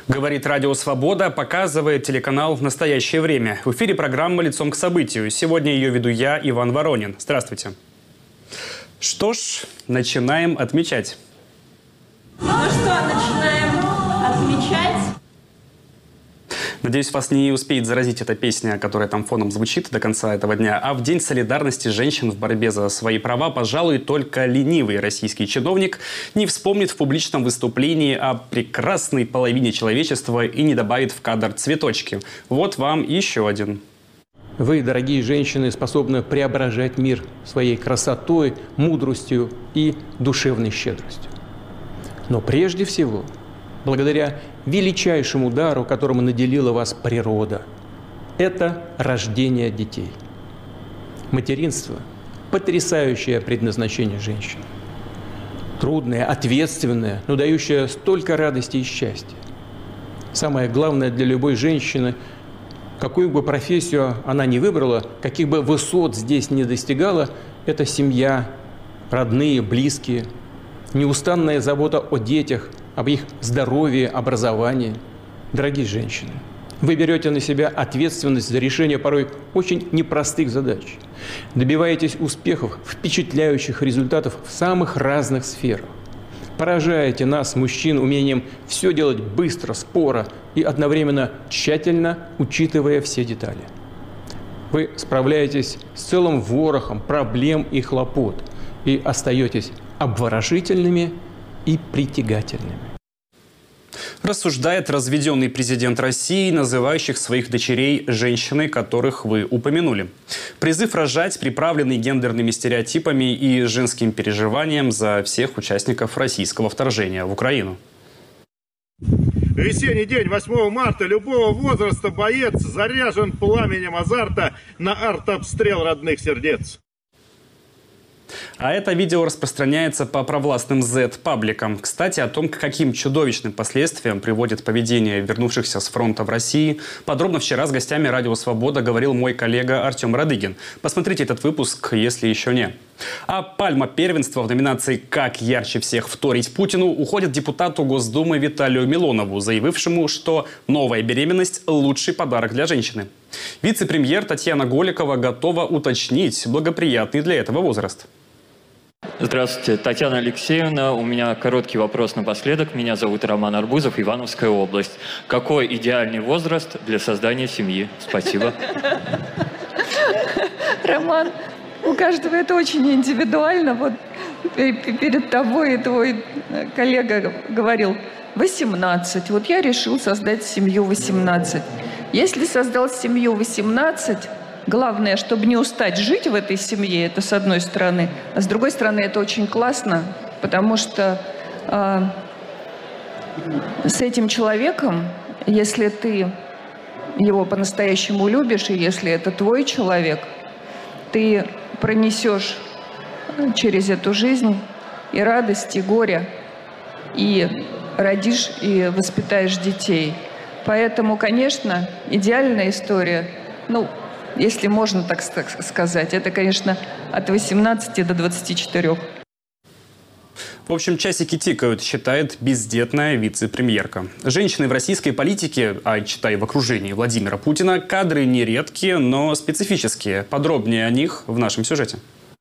Говорит Радио Свобода, показывает телеканал «Настоящее время». В эфире программа «Лицом к событию». Сегодня ее веду я, Иван Воронин. Здравствуйте. Что ж, начинаем отмечать. Ну что, начинаем отмечать? Надеюсь, вас не успеет заразить эта песня, которая там фоном звучит до конца этого дня. А в День солидарности женщин в борьбе за свои права, пожалуй, только ленивый российский чиновник не вспомнит в публичном выступлении о прекрасной половине человечества и не добавит в кадр цветочки. Вот вам еще один. Вы, дорогие женщины, способны преображать мир своей красотой, мудростью и душевной щедростью. Но прежде всего, благодаря величайшему дару, которым наделила вас природа, это рождение детей. Материнство – потрясающее предназначение женщин. Трудное, ответственное, но дающее столько радости и счастья. Самое главное для любой женщины, какую бы профессию она ни выбрала, каких бы высот здесь не достигала, это семья, родные, близкие, неустанная забота о детях, об их здоровье, образовании. Дорогие женщины, вы берете на себя ответственность за решение порой очень непростых задач. Добиваетесь успехов, впечатляющих результатов в самых разных сферах. Поражаете нас, мужчин, умением все делать быстро, споро и одновременно тщательно, учитывая все детали. Вы справляетесь с целым ворохом проблем и хлопот и остаетесь обворожительными и притягательными. Рассуждает разведенный президент России, называющих своих дочерей женщиной, которых вы упомянули. Призыв рожать, приправленный гендерными стереотипами и женским переживанием за всех участников российского вторжения в Украину. Весенний день 8 марта любого возраста боец заряжен пламенем азарта на артобстрел родных сердец. А это видео распространяется по провластным Z-пабликам. Кстати, о том, к каким чудовищным последствиям приводит поведение вернувшихся с фронта в России, подробно вчера с гостями Радио Свобода говорил мой коллега Артем Радыгин. Посмотрите этот выпуск, если еще не. А пальма первенства в номинации «Как ярче всех вторить Путину» уходит депутату Госдумы Виталию Милонову, заявившему, что новая беременность – лучший подарок для женщины. Вице-премьер Татьяна Голикова готова уточнить благоприятный для этого возраст. Здравствуйте, Татьяна Алексеевна. У меня короткий вопрос напоследок. Меня зовут Роман Арбузов, Ивановская область. Какой идеальный возраст для создания семьи? Спасибо. Роман, у каждого это очень индивидуально. Вот перед тобой твой коллега говорил 18. Вот я решил создать семью 18. Если создал семью 18, главное, чтобы не устать жить в этой семье, это с одной стороны. А с другой стороны, это очень классно, потому что с этим человеком, если ты его по-настоящему любишь, и если это твой человек, ты пронесешь через эту жизнь и радость, и горе, и родишь, и воспитаешь детей. Поэтому, конечно, идеальная история, если можно так сказать, это, конечно, от 18 до 24. В общем, часики тикают, считает бездетная вице-премьерка. Женщины в российской политике, а читай в окружении Владимира Путина, кадры нередкие, но специфические. Подробнее о них в нашем сюжете.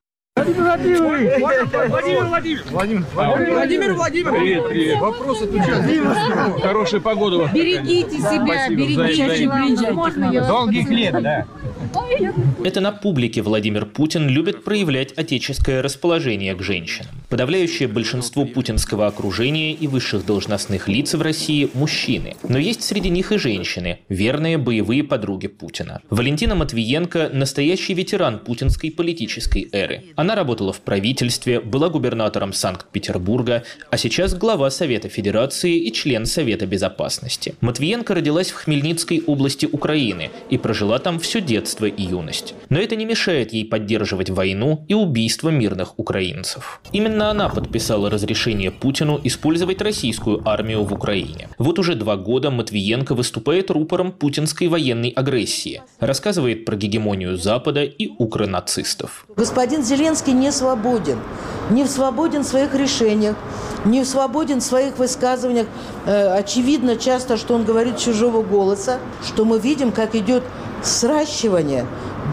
Владимир Владимирович. Привет. Вопросы отвечать. Хорошая погода. Берегите себя, берегите. Долгих лет, да. Это на публике Владимир Путин любит проявлять отеческое расположение к женщинам. Подавляющее большинство путинского окружения и высших должностных лиц в России – мужчины. Но есть среди них и женщины, верные боевые подруги Путина. Валентина Матвиенко – настоящий ветеран путинской политической эры. Она работала в правительстве, была губернатором Санкт-Петербурга, а сейчас глава Совета Федерации и член Совета Безопасности. Матвиенко родилась в Хмельницкой области Украины и прожила там все детство детство и юность. Но это не мешает ей поддерживать войну и убийство мирных украинцев. Именно она подписала разрешение Путину использовать российскую армию в Украине. Вот уже 2 года Матвиенко выступает рупором путинской военной агрессии, рассказывает про гегемонию Запада и укронацистов. Господин Зеленский не свободен. Не свободен в своих решениях, не свободен в своих высказываниях. Очевидно часто, что он говорит чужого голоса, что мы видим, как идет сращивание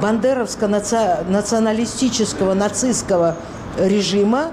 бандеровско-националистического нацистского режима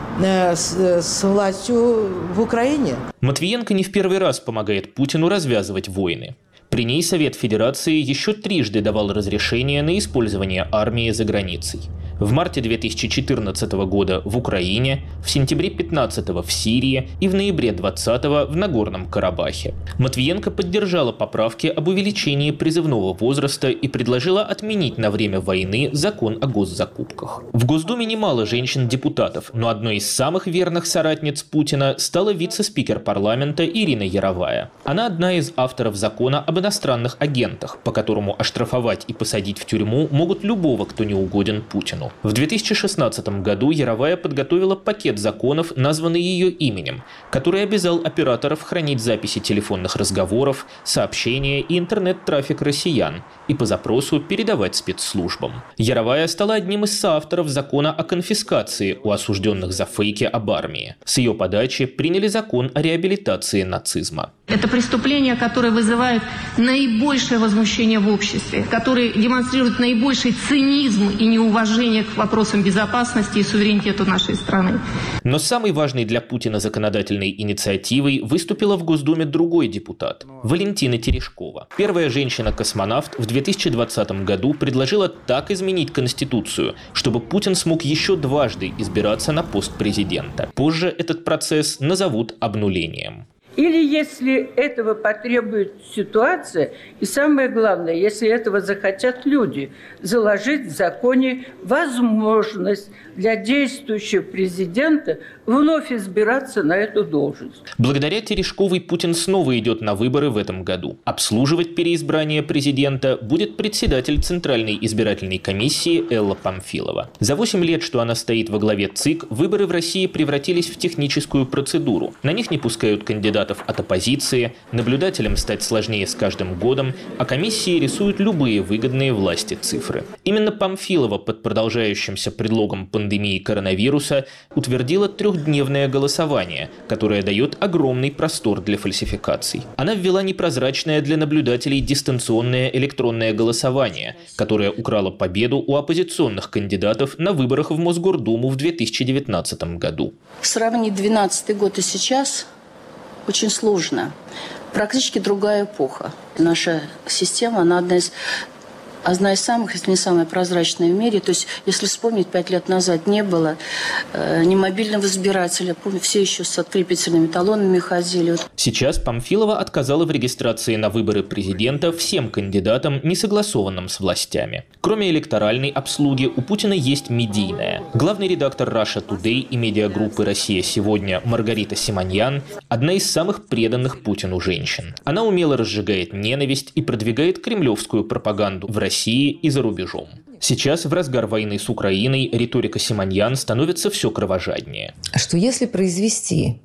с властью в Украине. Матвиенко не в первый раз помогает Путину развязывать войны. При ней Совет Федерации еще 3 давал разрешение на использование армии за границей. В марте 2014 года в Украине, в сентябре 2015 в Сирии и в ноябре 2020 в Нагорном Карабахе. Матвиенко поддержала поправки об увеличении призывного возраста и предложила отменить на время войны закон о госзакупках. В Госдуме немало женщин-депутатов, но одной из самых верных соратниц Путина стала вице-спикер парламента Ирина Яровая. Она одна из авторов закона об иностранных агентах, по которому оштрафовать и посадить в тюрьму могут любого, кто не угоден Путину. В 2016 году Яровая подготовила пакет законов, названный ее именем, который обязал операторов хранить записи телефонных разговоров, сообщения и интернет-трафик россиян и по запросу передавать спецслужбам. Яровая стала одним из соавторов закона о конфискации у осужденных за фейки об армии. С ее подачи приняли закон о реабилитации нацизма. Это преступления, которые вызывают наибольшее возмущение в обществе, которые демонстрируют наибольший цинизм и неуважение к вопросам безопасности и суверенитета нашей страны. Но самой важной для Путина законодательной инициативой выступила в Госдуме другой депутат – Валентина Терешкова. Первая женщина-космонавт в 2020 году предложила так изменить Конституцию, чтобы Путин смог еще 2 избираться на пост президента. Позже этот процесс назовут обнулением. Или если этого потребует ситуация, и самое главное, если этого захотят люди, заложить в законе возможность для действующего президента вновь избираться на эту должность. Благодаря Терешковой Путин снова идет на выборы в этом году. Обслуживать переизбрание президента будет председатель Центральной избирательной комиссии Элла Памфилова. За 8 лет, что она стоит во главе ЦИК, выборы в России превратились в техническую процедуру. На них не пускают кандидатов от оппозиции, наблюдателям стать сложнее с каждым годом, а комиссии рисуют любые выгодные власти цифры. Именно Памфилова под продолжающимся предлогом пандемии коронавируса утвердила 3-дневное голосование, которое дает огромный простор для фальсификаций. Она ввела непрозрачное для наблюдателей дистанционное электронное голосование, которое украло победу у оппозиционных кандидатов на выборах в Мосгордуму в 2019 году. Сравнить 2012 год и сейчас очень сложно. Практически другая эпоха. Наша система, она одна из самых, если не самая прозрачная в мире. То есть, если вспомнить, 5 лет назад не было ни мобильного избирателя. Помню, все еще с открепительными талонами ходили. Сейчас Памфилова отказала в регистрации на выборы президента всем кандидатам, не согласованным с властями. Кроме электоральной обслуги, у Путина есть медийная. Главный редактор Russia Today и медиагруппы «Россия сегодня» Маргарита Симоньян – одна из самых преданных Путину женщин. Она умело разжигает ненависть и продвигает кремлевскую пропаганду в России и за рубежом. Сейчас, в разгар войны с Украиной, риторика Симоньян становится все кровожаднее. Что если произвести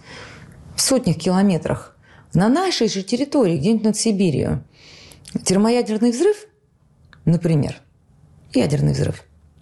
в сотнях километрах на нашей же территории, где-нибудь над Сибирью, термоядерный взрыв, например, ядерный взрыв,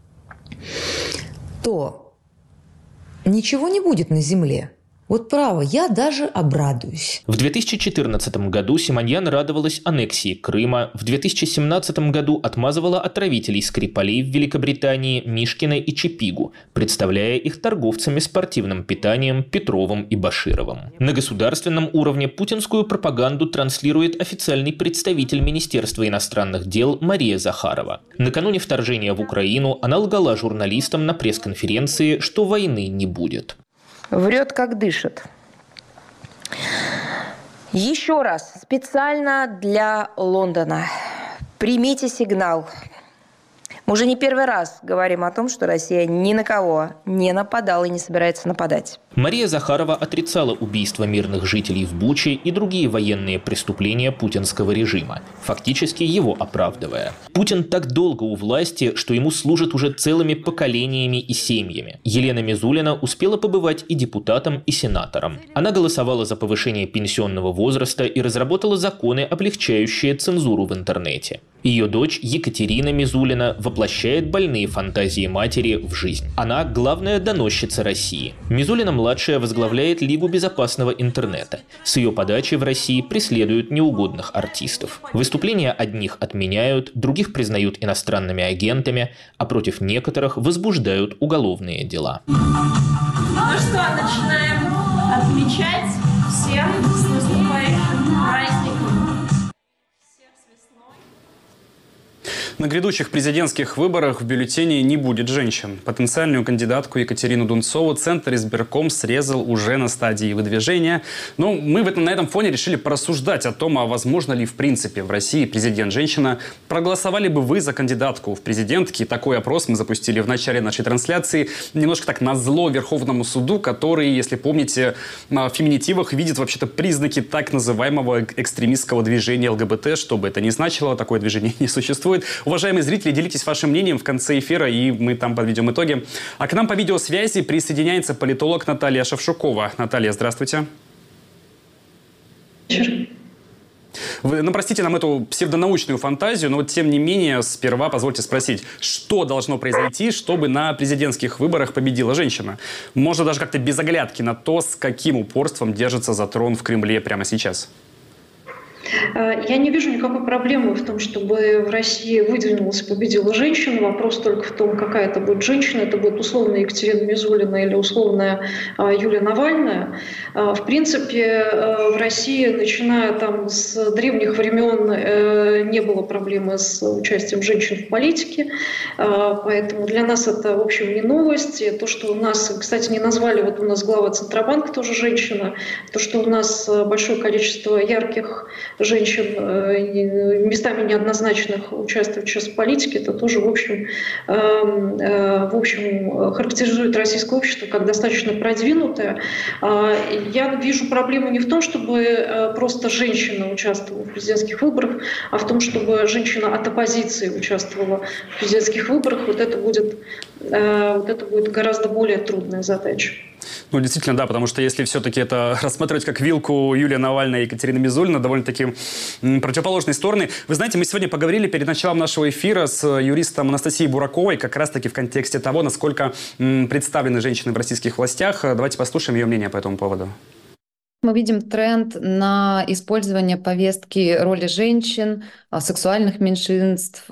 то ничего не будет на Земле. Вот право, я даже обрадуюсь. В 2014 году Симоньян радовалась аннексии Крыма, в 2017 году отмазывала отравителей Скрипалей в Великобритании Мишкина и Чепигу, представляя их торговцами спортивным питанием Петровым и Башировым. На государственном уровне путинскую пропаганду транслирует официальный представитель Министерства иностранных дел Мария Захарова. Накануне вторжения в Украину она лгала журналистам на пресс-конференции, что войны не будет. Врет, как дышит. Еще раз, специально для Лондона. Примите сигнал. Мы уже не первый раз говорим о том, что Россия ни на кого не нападала и не собирается нападать. Мария Захарова отрицала убийство мирных жителей в Буче и другие военные преступления путинского режима, фактически его оправдывая. Путин так долго у власти, что ему служат уже целыми поколениями и семьями. Елена Мизулина успела побывать и депутатом, и сенатором. Она голосовала за повышение пенсионного возраста и разработала законы, облегчающие цензуру в интернете. Ее дочь Екатерина Мизулина воплощает больные фантазии матери в жизнь. Она главная доносчица России. Мизулина-младшая возглавляет Лигу безопасного интернета. С ее подачи в России преследуют неугодных артистов. Выступления одних отменяют, других признают иностранными агентами, а против некоторых возбуждают уголовные дела. Ну что, начинаем отмечать всем с наступающим праздником. На грядущих президентских выборах в бюллетене не будет женщин. Потенциальную кандидатку Екатерину Дунцову Центр избирком срезал уже на стадии выдвижения. Но мы на этом фоне решили порассуждать о том, а возможно ли в принципе в России президент-женщина. Проголосовали бы вы за кандидатку в президентки? Такой опрос мы запустили в начале нашей трансляции. Немножко так назло Верховному суду, который, если помните, в феминитивах видит вообще-то признаки так называемого экстремистского движения ЛГБТ. Что бы это ни значило, такое движение не существует. Уважаемые зрители, делитесь вашим мнением в конце эфира, и мы там подведем итоги. А к нам по видеосвязи присоединяется политолог Наталья Шевшукова. Наталья, здравствуйте. Вы простите нам эту псевдонаучную фантазию, но тем не менее, сперва позвольте спросить, что должно произойти, чтобы на президентских выборах победила женщина? Можно даже как-то без оглядки на то, с каким упорством держится за трон в Кремле прямо сейчас. Я не вижу никакой проблемы в том, чтобы в России выдвинулась и победила женщина. Вопрос только в том, какая это будет женщина. Это будет условная Екатерина Мизулина или условная Юлия Навальная. В принципе, в России, начиная с древних времен, не было проблемы с участием женщин в политике. Поэтому для нас это, в общем, не новость. И то, что у нас, кстати, не назвали, вот у нас глава Центробанка тоже женщина. То, что у нас большое количество ярких женщин, местами неоднозначных, участвуют сейчас в политике, это тоже, в общем, характеризует российское общество как достаточно продвинутое. Я вижу проблему не в том, чтобы просто женщина участвовала в президентских выборах, а в том, чтобы женщина от оппозиции участвовала в президентских выборах. Вот это будет гораздо более трудная задача. Ну, действительно, да, потому что если все-таки это рассматривать как вилку Юлия Навальная и Екатерина Мизулина, довольно-таки противоположные стороны. Вы знаете, мы сегодня поговорили перед началом нашего эфира с юристом Анастасией Бураковой как раз-таки в контексте того, насколько представлены женщины в российских властях. Давайте послушаем ее мнение по этому поводу. Мы видим тренд на использование повестки роли женщин, сексуальных меньшинств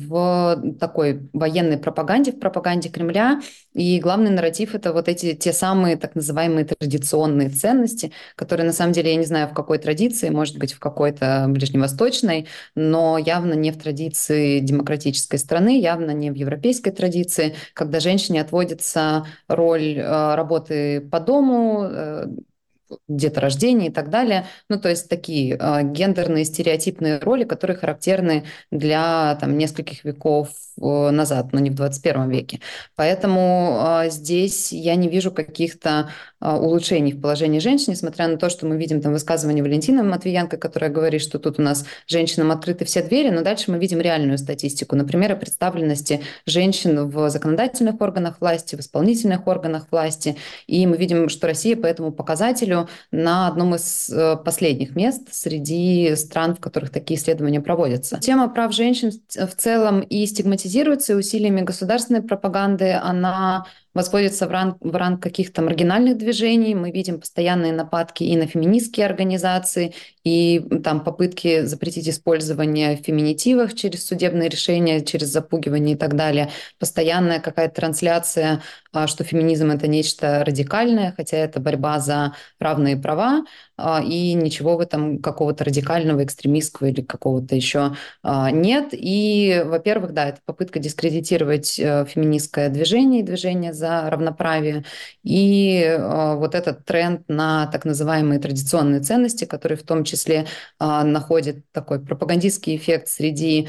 в такой военной пропаганде, в пропаганде Кремля. И главный нарратив — это вот эти те самые так называемые традиционные ценности, которые, на самом деле, я не знаю, в какой традиции, может быть, в какой-то ближневосточной, но явно не в традиции демократической страны, явно не в европейской традиции, когда женщине отводится роль работы по дому, деторождения и так далее. Ну, то есть такие гендерные стереотипные роли, которые характерны для нескольких веков назад, но не в 21 веке. Поэтому здесь я не вижу каких-то улучшений в положении женщин, несмотря на то, что мы видим высказывание Валентины Матвиенко, которая говорит, что тут у нас женщинам открыты все двери, но дальше мы видим реальную статистику. Например, о представленности женщин в законодательных органах власти, в исполнительных органах власти. И мы видим, что Россия по этому показателю на одном из последних мест среди стран, в которых такие исследования проводятся. Тема прав женщин в целом и стигматизируется, и усилиями государственной пропаганды она восходится в ранг каких-то маргинальных движений. Мы видим постоянные нападки и на феминистские организации, и попытки запретить использование в феминитивах через судебные решения, через запугивание и так далее. Постоянная какая-то трансляция, что феминизм — это нечто радикальное, хотя это борьба за равные права, и ничего в этом какого-то радикального, экстремистского или какого-то еще нет. И, во-первых, да, это попытка дискредитировать феминистское движение и движение за равноправие. И вот этот тренд на так называемые традиционные ценности, которые в том числе числе находит такой пропагандистский эффект среди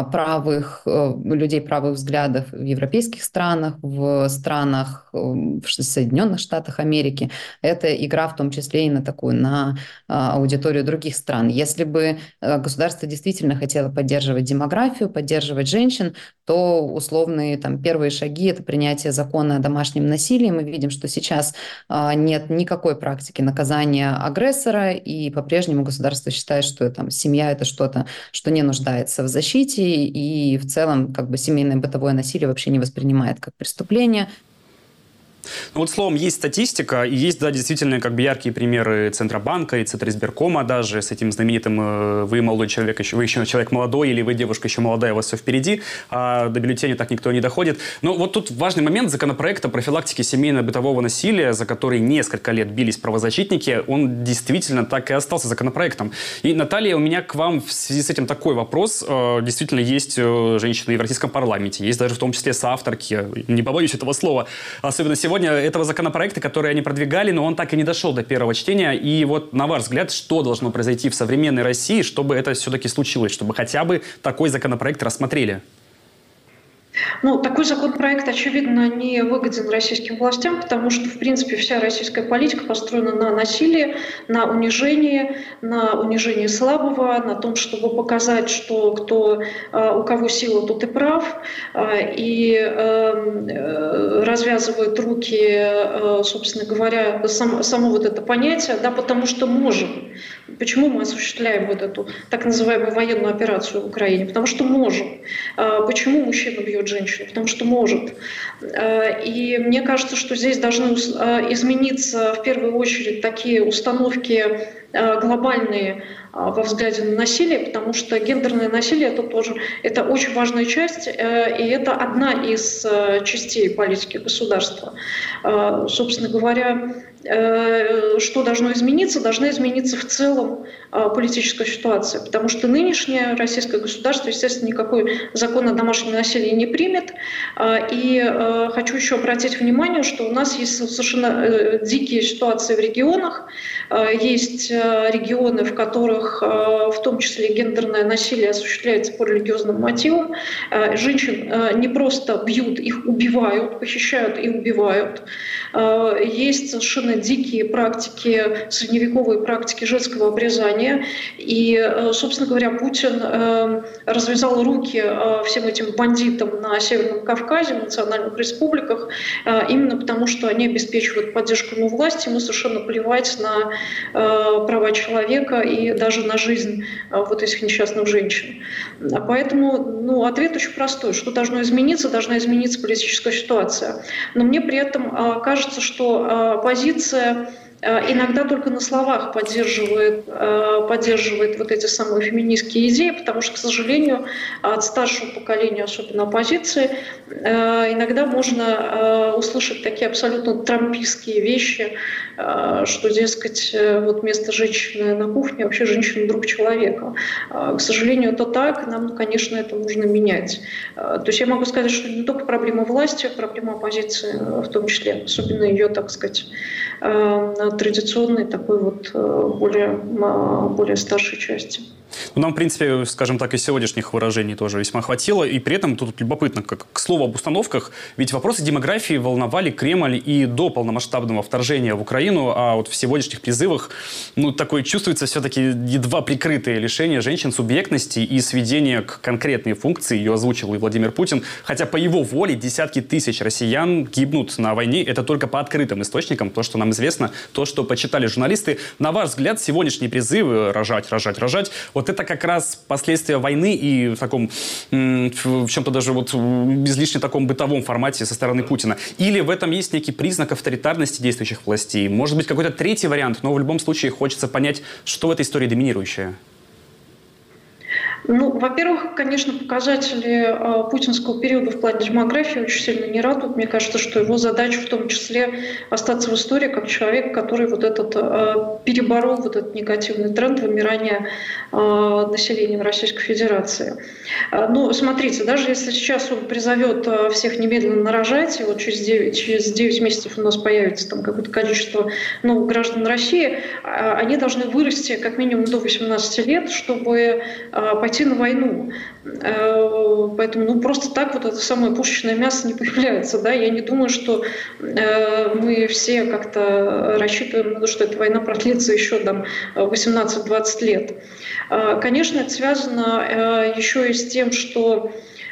людей правых взглядов в европейских странах, в странах, в Соединенных Штатах Америки. Это игра в том числе и на аудиторию других стран. Если бы государство действительно хотело поддерживать демографию, поддерживать женщин, то условные первые шаги – это принятие закона о домашнем насилии. Мы видим, что сейчас нет никакой практики наказания агрессора, и по-прежнему государство считает, что семья – это что-то, что не нуждается в защите, и в целом семейное бытовое насилие вообще не воспринимает как преступление. Словом, есть статистика, и есть, действительно, яркие примеры Центробанка и Центризбиркома даже, с этим знаменитым «вы молодой человек, вы еще человек молодой», или «вы девушка еще молодая, у вас все впереди», а до бюллетеня так никто не доходит. Но тут важный момент законопроекта о профилактике семейно-бытового насилия, за который несколько лет бились правозащитники, он действительно так и остался законопроектом. И, Наталья, у меня к вам в связи с этим такой вопрос. Действительно, есть женщины и в российском парламенте, есть даже в том числе соавторки, не побоюсь этого слова, особенно сегодня, этого законопроекта, который они продвигали, но он так и не дошел до первого чтения. И на ваш взгляд, что должно произойти в современной России, чтобы это все-таки случилось, чтобы хотя бы такой законопроект рассмотрели? Такой законопроект, очевидно, не выгоден российским властям, потому что, в принципе, вся российская политика построена на насилии, на унижении слабого, на том, чтобы показать, что у кого сила, тот и прав, и развязывают руки, собственно говоря, само это понятие, потому что можем. Почему мы осуществляем эту так называемую военную операцию в Украине? Потому что можем. Почему мужчина бьет женщину? Потому что может. И мне кажется, что здесь должны измениться в первую очередь такие установки глобальные во взгляде на насилие, потому что гендерное насилие это очень важная часть, и это одна из частей политики государства. Собственно говоря, что должно измениться? Должна измениться в целом политическая ситуация, потому что нынешнее российское государство, естественно, никакой закон о домашнем насилии не примет. И хочу еще обратить внимание, что у нас есть совершенно дикие ситуации в регионах. Есть регионы, в которых в том числе гендерное насилие осуществляется по религиозным мотивам. Женщин не просто бьют, их убивают, похищают и убивают. Есть совершенно дикие практики, средневековые практики женского обрезания. И, собственно говоря, Путин развязал руки всем этим бандитам на Северном Кавказе, в национальных республиках, именно потому что они обеспечивают поддержку власти. Ему совершенно плевать на права человека и даже на жизнь этих несчастных женщин. Поэтому ответ очень простой. Что должно измениться? Должна измениться политическая ситуация. Но мне при этом кажется, что оппозиция иногда только на словах поддерживает эти самые феминистские идеи, потому что, к сожалению, от старшего поколения, особенно оппозиции, иногда можно услышать такие абсолютно трампистские вещи, что, дескать, место женщины на кухне, вообще женщина друг человека. К сожалению, это так, нам, конечно, это нужно менять. То есть я могу сказать, что не только проблема власти, а проблема оппозиции в том числе, особенно ее, так сказать, традиционной такой более старшей части. Нам, в принципе, скажем так, и сегодняшних выражений тоже весьма хватило. И при этом тут любопытно, к слову об установках, ведь вопросы демографии волновали Кремль и до полномасштабного вторжения в Украину, а в сегодняшних призывах, такое чувствуется все-таки едва прикрытое лишение женщин субъектности и сведение к конкретной функции, ее озвучил и Владимир Путин, хотя по его воле десятки тысяч россиян гибнут на войне, это только по открытым источникам, то, что нам известно, то, что почитали журналисты. На ваш взгляд, сегодняшние призывы рожать, это как раз последствия войны и в таком, в чем-то даже излишне таком бытовом формате со стороны Путина? Или в этом есть некий признак авторитарности действующих властей? Может быть, какой-то третий вариант, но в любом случае хочется понять, что в этой истории доминирующее? Ну, во-первых, конечно, показатели путинского периода в плане демографии очень сильно не радуют. Мне кажется, что его задача в том числе остаться в истории как человек, который вот этот переборол вот этот негативный тренд вымирания населения в Российской Федерации. Ну, смотрите, даже если сейчас он призовет всех немедленно рожать, и вот через 9 месяцев у нас появится там какое-то количество новых граждан России, они должны вырасти как минимум до 18 лет, чтобы пойти на войну. Поэтому просто так вот это самое пушечное мясо не появляется. Да? Я не думаю, что мы все как-то рассчитываем, что эта война продлится еще там 18-20 лет. Конечно, это связано еще и с тем, что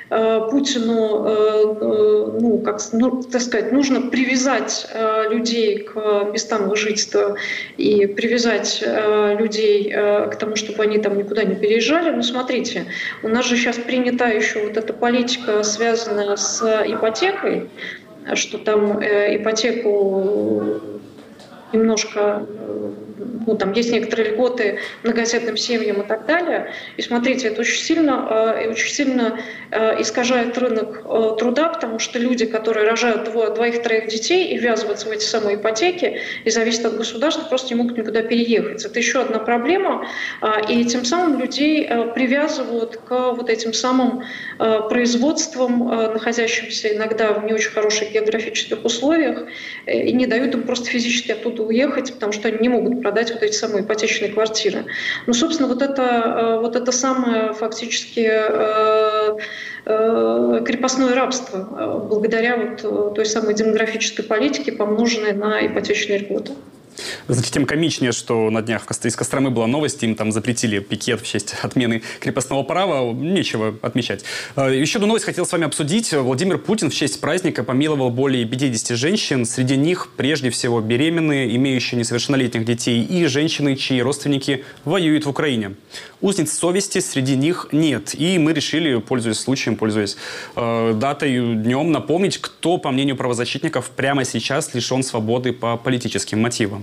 Путину, так сказать, нужно привязать людей к местам их жительства и привязать людей к тому, чтобы они там никуда не переезжали. Но смотрите, у нас же сейчас принята еще вот эта политика, связанная с ипотекой, что там ипотеку немножко, там есть некоторые льготы многодетным семьям и так далее. И смотрите, это очень сильно искажает рынок труда, потому что люди, которые рожают двоих-троих детей и ввязываются в эти самые ипотеки и зависят от государства, просто не могут никуда переехать. Это еще одна проблема. И тем самым людей привязывают к вот этим самым производствам, находящимся иногда в не очень хороших географических условиях, и не дают им просто физически оттуда уехать, потому что они не могут продать вот эти самые ипотечные квартиры. Ну, собственно, вот это самое фактически крепостное рабство благодаря вот той самой демографической политике, помноженной на ипотечные льготы. Знаете, тем комичнее, что на днях из Костромы была новость, им там запретили пикет в честь отмены крепостного права, нечего отмечать. Еще одну новость хотел с вами обсудить. Владимир Путин в честь праздника помиловал более 50 женщин, среди них прежде всего беременные, имеющие несовершеннолетних детей и женщины, чьи родственники воюют в Украине. Узниц совести среди них нет, и мы решили, пользуясь случаем, пользуясь датой, днем, напомнить, кто, по мнению правозащитников, прямо сейчас лишен свободы по политическим мотивам.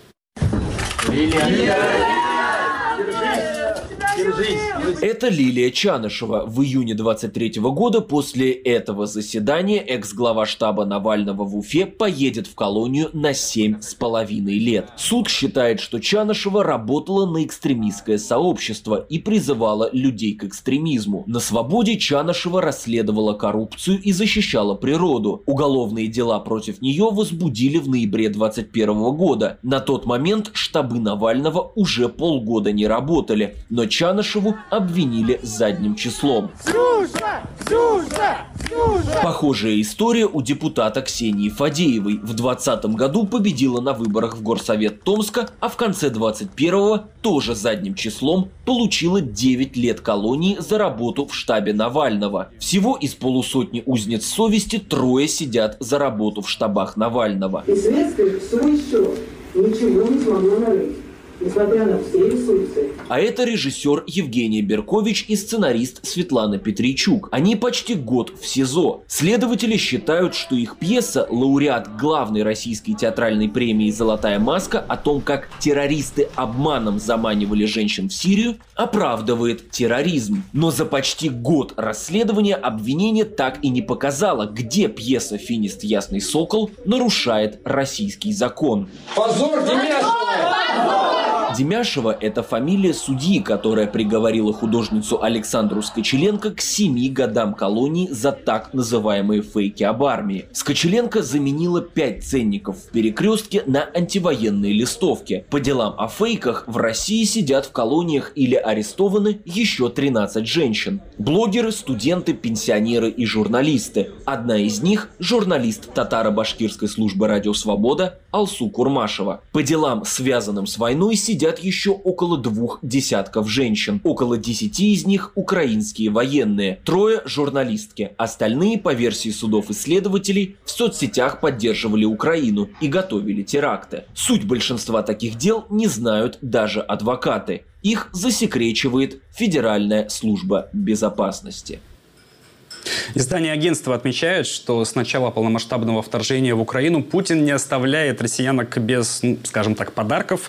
Это Лилия Чанышева. В июне 23 года после этого заседания экс-глава штаба Навального в Уфе поедет в колонию на 7,5 лет. Суд считает, что Чанышева работала на экстремистское сообщество и призывала людей к экстремизму. На свободе Чанышева расследовала коррупцию и защищала природу. Уголовные дела против нее возбудили в ноябре 2021 года. На тот момент штабы Навального уже полгода не работали, но Чанышеву обвинили задним числом. Похожая история у депутата Ксении Фадеевой. В 2020 году победила на выборах в Горсовет Томска, а в конце 2021 тоже задним числом получила 9 лет колонии за работу в штабе Навального. Всего из полусотни узниц совести 3 сидят за работу в штабах Навального. И следствие все еще ничего не смогло нарыть. Несмотря на все ресурсы. А это режиссер Евгения Беркович и сценарист Светлана Петричук. Они почти год в СИЗО. Следователи считают, что их пьеса, лауреат главной российской театральной премии «Золотая маска», о том, как террористы обманом заманивали женщин в Сирию, оправдывает терроризм. Но за почти год расследования обвинение так и не показало, где пьеса «Финист Ясный Сокол» нарушает российский закон. Позор, Демяшева! Демяшева – это фамилия судьи, которая приговорила художницу Александру Скочеленко к 7 годам колонии за так называемые фейки об армии. Скочеленко заменила 5 ценников в Перекрестке на антивоенные листовки. По делам о фейках в России сидят в колониях или арестованы еще 13 женщин. Блогеры, студенты, пенсионеры и журналисты. Одна из них – журналист татаро-башкирской службы «Радио Свобода» Алсу Курмашева. По делам, связанным с войной, сидят еще около 2 десятков женщин. Около 10 из них украинские военные. 3 журналистки. Остальные, по версии судов и следователей, в соцсетях поддерживали Украину и готовили теракты. Суть большинства таких дел не знают даже адвокаты. Их засекречивает Федеральная служба безопасности. Издание агентства отмечает, что с начала полномасштабного вторжения в Украину Путин не оставляет россиянок без, скажем так, подарков.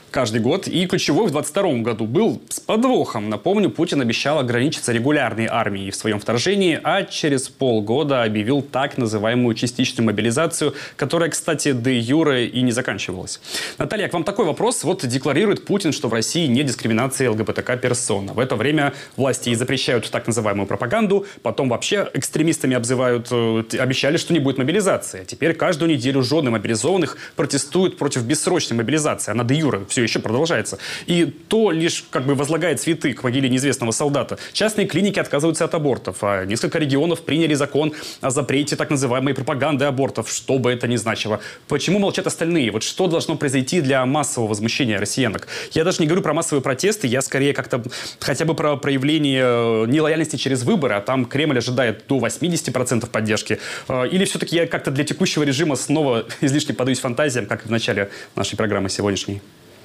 каждый год. И ключевой в 2022 году был с подвохом. Напомню, Путин обещал ограничиться регулярной армией в своем вторжении, а через полгода объявил так называемую частичную мобилизацию, которая, кстати, де-юре и не заканчивалась. Наталья, к вам такой вопрос. Вот декларирует Путин, что в России нет дискриминации ЛГБТК-персон. В это время власти и запрещают так называемую пропаганду, потом вообще экстремистами обзывают, обещали, что не будет мобилизации. Теперь каждую неделю жены мобилизованных протестуют против бессрочной мобилизации. Она де-юре все еще продолжается. И то лишь как бы возлагает цветы к могиле неизвестного солдата. Частные клиники отказываются от абортов, а несколько регионов приняли закон о запрете так называемой пропаганды абортов, что бы это ни значило. Почему молчат остальные? Вот что должно произойти для массового возмущения россиянок? Я даже не говорю про массовые протесты, я скорее как-то хотя бы про проявление нелояльности через выборы, а там Кремль ожидает до 80% поддержки. Или все-таки я как-то для текущего режима снова излишне подаюсь фантазиям, как и в начале нашей программы сегодняшней?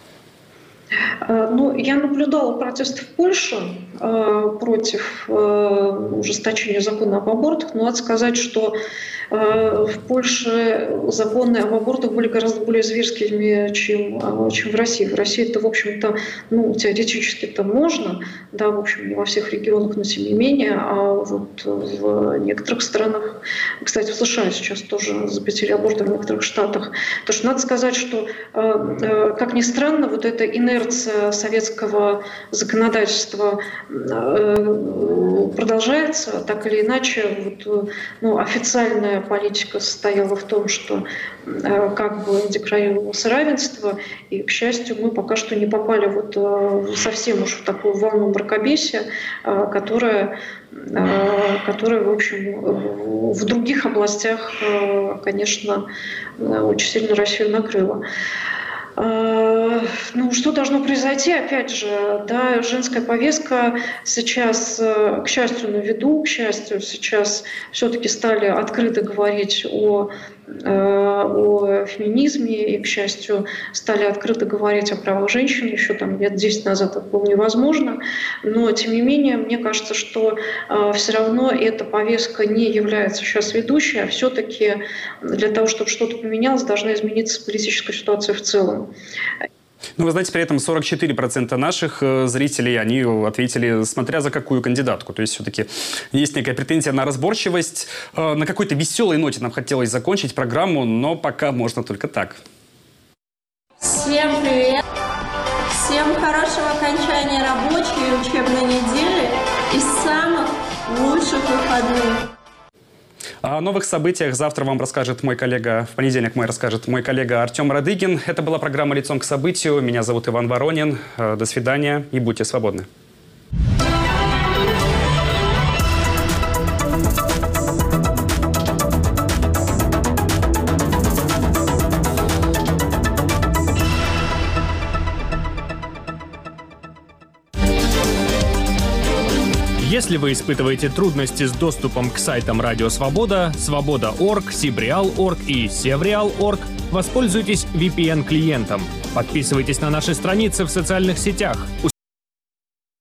Ну, я наблюдала протесты в Польше против ужесточения закона об абортах, но надо сказать, что в Польше законы об абортах были гораздо более зверскими, чем в России. В России это, в общем-то, ну, теоретически это можно, да, в общем, не во всех регионах, но тем не менее, а вот в некоторых странах, кстати, в США сейчас тоже запретили аборты в некоторых штатах. Потому что надо сказать, что, как ни странно, вот эта инерция советского законодательства продолжается, так или иначе, вот, ну, официальная политика состояла в том, что как бы декларировалось равенство, и, к счастью, мы пока что не попали вот совсем уж в такую волну мракобесия, которая, в общем, в других областях, конечно, очень сильно Россию накрыла. Ну, что должно произойти? Опять же, да, женская повестка сейчас, к счастью, на виду, к счастью, сейчас все-таки стали открыто говорить о феминизме и, к счастью, стали открыто говорить о правах женщин. Еще там лет 10 назад это было невозможно. Но, тем не менее, мне кажется, что все равно эта повестка не является сейчас ведущей, а все-таки для того, чтобы что-то поменялось, должна измениться политическая ситуация в целом. Ну, вы знаете, при этом 44% наших зрителей, они ответили, смотря за какую кандидатку. То есть все-таки есть некая претензия на разборчивость. На какой-то веселой ноте нам хотелось закончить программу, но пока можно только так. Всем привет! Всем хорошего окончания рабочей и учебной недели и самых лучших выходных! О новых событиях завтра вам расскажет мой коллега, в понедельник расскажет мой коллега Артем Радыгин. Это была программа «Лицом к событию». Меня зовут Иван Воронин. До свидания и будьте свободны. Если вы испытываете трудности с доступом к сайтам Радио Свобода, Свобода.орг, Сибреал.орг и Севреал.орг, воспользуйтесь VPN-клиентом. Подписывайтесь на наши страницы в социальных сетях.